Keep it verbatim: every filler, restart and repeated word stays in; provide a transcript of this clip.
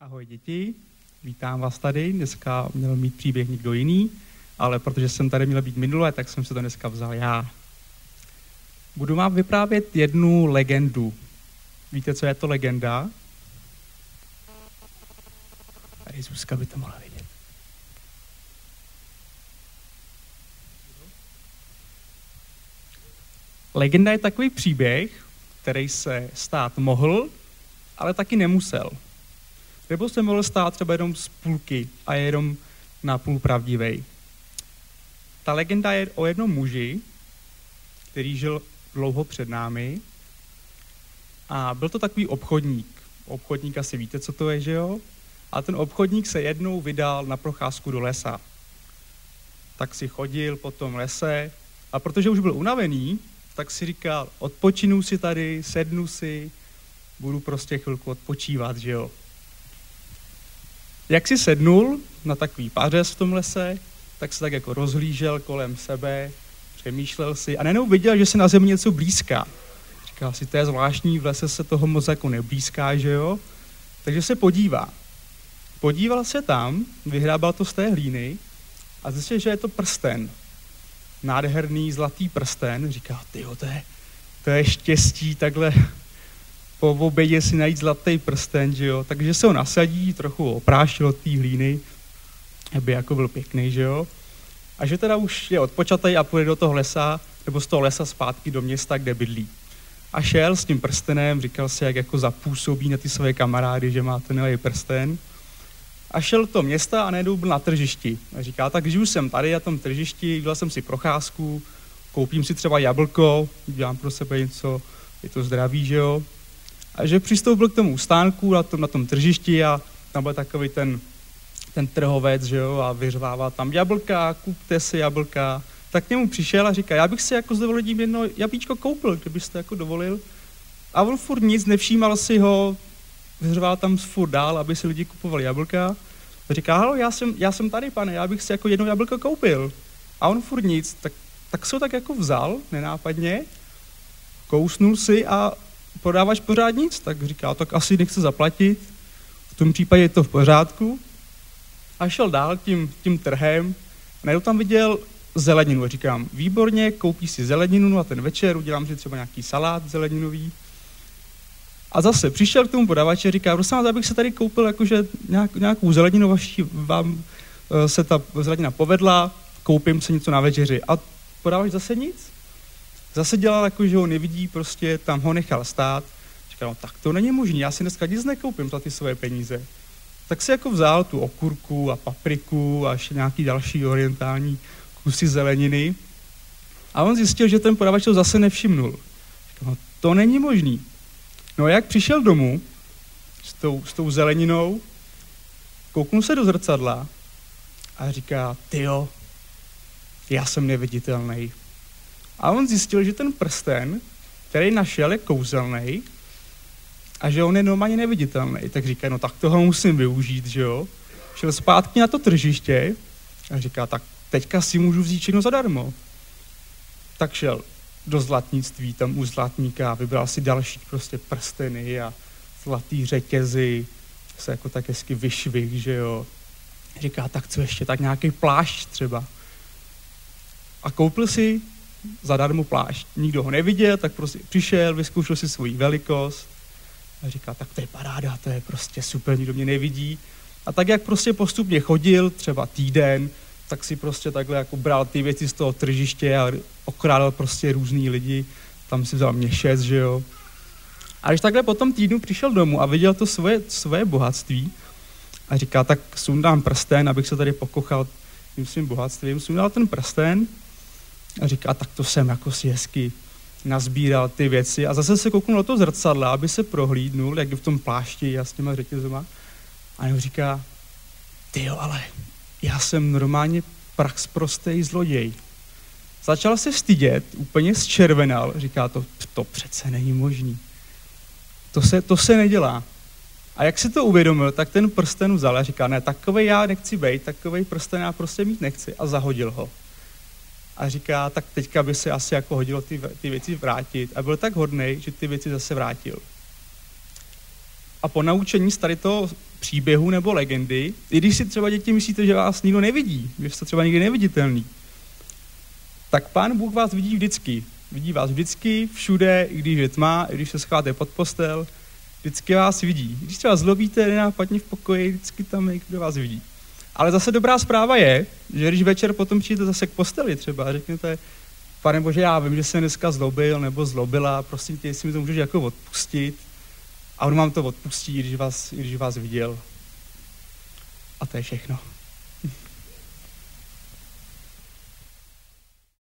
Ahoj děti, vítám vás tady. Dneska měl mít příběh někdo jiný, ale protože jsem tady měl být minule, tak jsem se to dneska vzal já. Budu vám vyprávět jednu legendu. Víte, co je to legenda? Tady Zuzka by to mohla vědět. Legenda je takový příběh, který se stát mohl, ale taky nemusel. Nebo se mohl stát třeba jenom z půlky a je jenom na půl pravdivej. Ta legenda je o jednom muži, který žil dlouho před námi a byl to takový obchodník. Obchodník asi víte, co to je, že jo? A ten obchodník se jednou vydal na procházku do lesa. Tak si chodil po tom lese a protože už byl unavený, tak si říkal, odpočinu si tady, sednu si, budu prostě chvilku odpočívat, že jo? Jak si sednul na takový pářez v tom lese, tak se tak jako rozhlížel kolem sebe, přemýšlel si a najednou viděl, že se na zemi něco blízká. Říkal si, to je zvláštní, v lese se toho moc jako neblízká, že jo? Takže se podívá. Podíval se tam, vyhrábal to z té hlíny a zjistil, že je to prsten. Nádherný zlatý prsten. Říká, tyjo, to je, to je štěstí, takhle po obědě si najít zlatý prsten, že jo. Takže se ho nasadí, trochu oprášil od té hlíny, aby jako byl pěkný, že jo. A že teda už je odpočatej a půjde do toho lesa, nebo z toho lesa zpátky do města, kde bydlí. A šel s tím prstenem, říkal si, jak jako zapůsobí na ty své kamarády, že má ten nový prsten. A šel do toho města a najednou byl na tržišti. A říká, tak když už jsem tady na tom tržišti, udělal jsem si procházku, koupím si třeba jablko, dělám pro sebe něco, je to zdravý, že jo. A že přistoupil k tomu stánku na tom, na tom tržišti a tam byl takový ten, ten trhovec, že jo, a vyřvával tam jablka, kupte si jablka. Tak k němu přišel a říká, já bych si jako s dovolením jedno jablíčko koupil, kdybyste jako dovolil. A on furt nic, nevšímal si ho, vyřvával tam furt dál, aby si lidi kupovali jablka. A říká, halo, já jsem, já jsem tady, pane, já bych si jako jedno jablko koupil. A on furt nic, tak, tak se ho tak jako vzal, nenápadně, kousnul si a podáváš pořád nic, tak říká, tak asi nechce zaplatit, v tom případě je to v pořádku. A šel dál tím, tím trhem, a najednou tam viděl zeleninu. A říkám, výborně, koupí si zeleninu na ten večer, udělám si třeba nějaký salát zeleninový. A zase přišel k tomu podavači a říká, prosím vás, abych se tady koupil jakože nějak, nějakou zeleninu, vaši, vám se ta zelenina povedla, koupím se něco na večeři. A podávač zase nic. Zase dělal jako, že ho nevidí, prostě tam ho nechal stát. Říkal, no tak to není možné, já si dneska nic nekoupím za ty své peníze. Tak si jako vzal tu okurku a papriku a ještě nějaký další orientální kusy zeleniny. A on zjistil, že ten prodavač to zase nevšimnul. Říkal, no to není možný. No a jak přišel domů s tou, s tou zeleninou, kouknul se do zrcadla a říká, tyjo, já jsem neviditelný. A on zjistil, že ten prsten, který našel, je kouzelný a že on je normálně neviditelný. Tak říká, no tak toho musím využít, že jo. Šel zpátky na to tržiště a říká, tak teďka si můžu vzít všechno zadarmo. Tak šel do zlatnictví, tam u zlatníka, vybral si další prostě prsteny a zlatý řetězy, se jako tak hezky vyšvih, že jo. Říká, tak co ještě, tak nějaký plášť třeba. A koupil si zadarmo plášť. Nikdo ho neviděl, tak prostě přišel, vyzkoušel si svoji velikost a říká, tak to je paráda, to je prostě super, nikdo mě nevidí. A tak, jak prostě postupně chodil, třeba týden, tak si prostě takhle jako bral ty věci z toho tržiště a okrádal prostě různý lidi, tam si vzal měšec, že jo. A když takhle po tom týdnu přišel domů a viděl to svoje, svoje bohatství a říká, tak sundám prsten, abych se tady pokochal tím svým bohatstvím, sundal ten prsten a říká, tak to jsem jako si hezky nazbíral ty věci a zase se kouknul do toho zrcadla, aby se prohlídnul, jak je v tom plášti a s těma řetězama. A on říká, tyjo, ale já jsem normálně praxprostej zloděj. Začal se stydět, úplně zčervenal, říká, to, to přece není možný. To se, to se nedělá. A jak si to uvědomil, tak ten prsten vzal a říká, ne, takovej já nechci bejt, takovej prsten já prostě mít nechci a zahodil ho. A říká, tak teďka by se asi jako hodilo ty, ty věci vrátit. A byl tak hodnej, že ty věci zase vrátil. A po naučení z tady toho příběhů nebo legendy, i když si třeba děti myslíte, že vás nikdo nevidí, že jste třeba nikdy neviditelný, tak Pán Bůh vás vidí vždycky. Vidí vás vždycky, všude, i když je tma, i když se schováte pod postel, vždycky vás vidí. Když třeba zlobíte nenápadně v pokoji, vždycky tam někdo vás vidí. Ale zase dobrá zpráva je, že když večer potom přijdete zase k posteli třeba a řeknete, Pane Bože, já vím, že jsem dneska zlobil nebo zlobila, prosím tě, jestli mi to můžeš jako odpustit. A on vám to odpustí, když vás, když vás viděl. A to je všechno.